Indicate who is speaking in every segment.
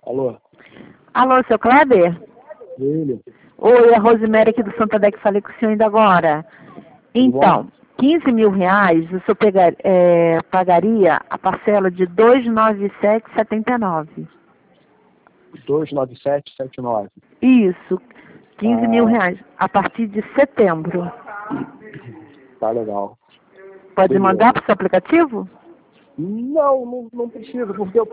Speaker 1: Alô?
Speaker 2: Alô, seu Kleber?
Speaker 1: Ele?
Speaker 2: Oi, é a Rosemary aqui do Santander, que falei com o senhor ainda agora. Então, R$ 15.000, o senhor pagaria a parcela de 297,79.
Speaker 1: 29779.
Speaker 2: Isso, R$ 15.000,
Speaker 1: Ah,
Speaker 2: a partir de setembro.
Speaker 1: tá legal.
Speaker 2: Pode
Speaker 1: Beleza.
Speaker 2: mandar para o seu aplicativo?
Speaker 1: Não precisa, porque eu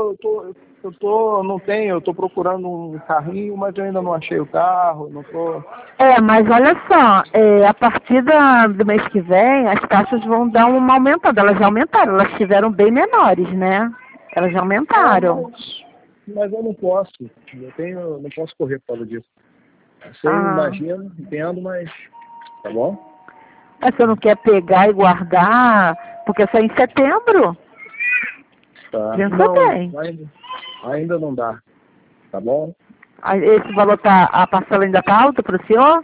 Speaker 1: tô procurando um carrinho, mas eu ainda não achei o carro, não tô...
Speaker 2: Mas olha só, a partir do mês que vem, as taxas vão dar uma aumentada. Elas já aumentaram, elas estiveram bem menores, né? Elas já aumentaram.
Speaker 1: Mas eu não posso, não posso correr por causa disso. Você imagina, entendo, mas tá bom?
Speaker 2: Mas você não quer pegar e guardar, porque só em setembro?
Speaker 1: Tá.
Speaker 2: Pensa
Speaker 1: Não,
Speaker 2: bem.
Speaker 1: ainda não dá, tá bom?
Speaker 2: Esse valor a parcela ainda tá alta para o senhor?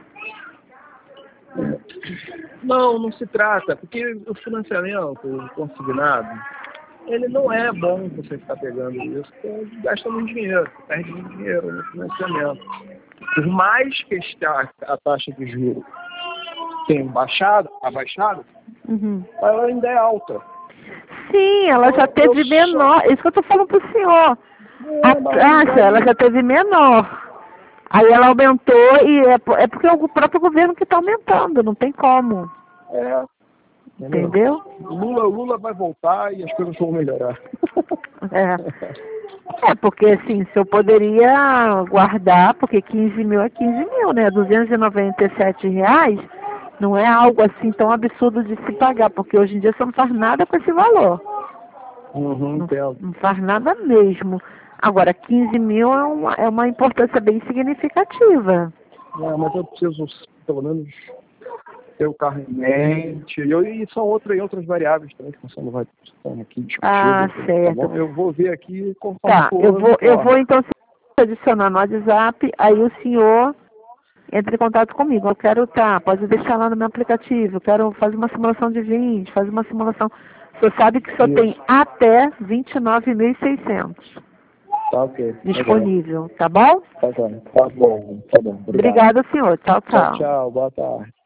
Speaker 1: Não se trata, porque o financiamento consignado, ele não é bom você ficar pegando isso, porque gasta muito dinheiro, perde muito dinheiro no financiamento. Por mais que a taxa de juros tenha abaixado, ela ainda é alta.
Speaker 2: Sim, ela já teve menor. Isso que eu tô falando pro senhor. A taxa, ela já teve menor. Aí ela aumentou e é porque é o próprio governo que está aumentando, não tem como. Entendeu?
Speaker 1: Lula vai voltar e as coisas vão melhorar.
Speaker 2: Porque assim, se eu poderia guardar, porque 15.000 é 15.000, né? R$ 297 não é algo assim tão absurdo de se pagar, porque hoje em dia você não faz nada com esse valor. Não faz nada mesmo. Agora, 15.000 é uma importância bem significativa.
Speaker 1: Mas eu preciso, pelo menos, ter o carro em mente. E são outras variáveis também que você não vai aqui discutir.
Speaker 2: Certo.
Speaker 1: Tá bom? Eu vou ver aqui conforme
Speaker 2: Tá, eu vou então adicionar no WhatsApp, aí o senhor entra em contato comigo. Eu quero, pode deixar lá no meu aplicativo, eu quero fazer uma simulação de 20, fazer uma simulação. O senhor sabe que só tem até 29.600.
Speaker 1: Tá ok.
Speaker 2: Disponível, tá bom?
Speaker 1: Tá bom. Obrigado.
Speaker 2: Obrigada, senhor. Tchau, tchau.
Speaker 1: Tchau, boa tarde.